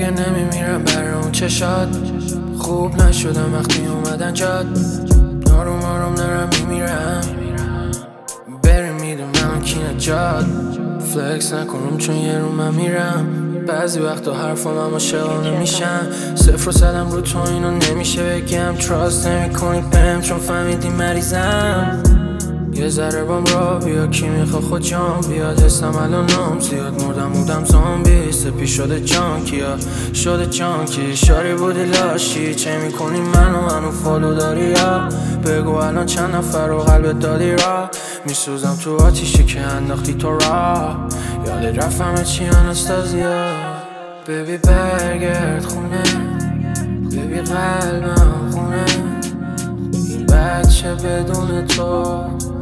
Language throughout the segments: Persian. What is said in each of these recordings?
دیگه نمیمیرم برای اون چشات. خوب نشدم وقتی اومدن جاد. آروم آروم دارم میمیرم. بریم میدونم من کی نجات. فلکس نکنم چون یه رو من میرم. بعضی وقتا حرفام اما شبانه میشن. صفر و صدم رو تو اینو نمیشه بگم. تراست نمی کنی بهم چون فهمیدی مریضم. یه ذره بام را بیا کی میخوا خود جام بیاد. حسم الانم زیاد مردم بودم زامبی. سپی شده جانکیا شده جانکی. شاری بودی لاشی چه میکنی منو فالو داری یا بگو الان چند نفر رو قلبت دادی را. میسوزم تو آتیشی که انداختی تو را. یاد رفتم چی آنستازیا. ببی برگرد خونه. ببی قلبم خونه. این بچه بدون تو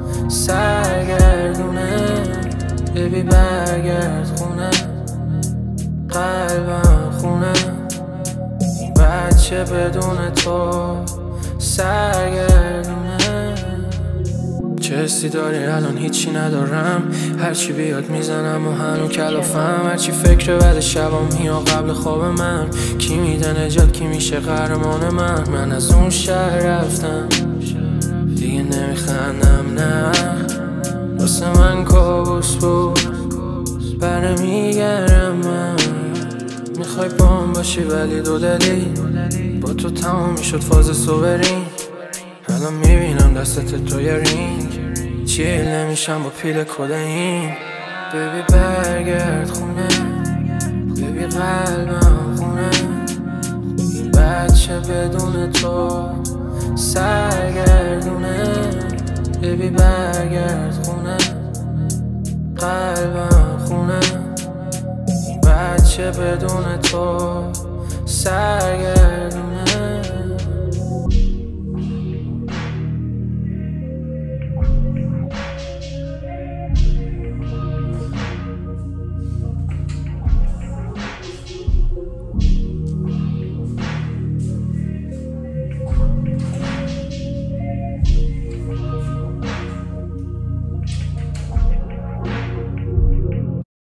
سرگردونه. ببی برگرد خونه. قلبم خونه. این بچه بدون تو سرگردونه. چه حسی داری الان هیچی ندارم. هرچی بیاد میزنم و هنو کلافم. هرچی فکر بعد شبام یا قبل خواب من. کی میده نجات کی میشه قهرمان من از اون شهر رفتم دیگه نمیخندم نه. واسه من کابوس بود برمیگردم من. میخوای بام باشی ولی دو دلی. با تو تمام میشد فاز سوبرین. الان میبینم دستت تو یه رینگ. چیل نمیشم با پیل کدین. ببی برگرد خونه. ببی قلبم خونه. این بچه بدون تو سرگردونه. ببی برگرد خونه. قلبم خونه. این بچه بدون تو سرگردونه.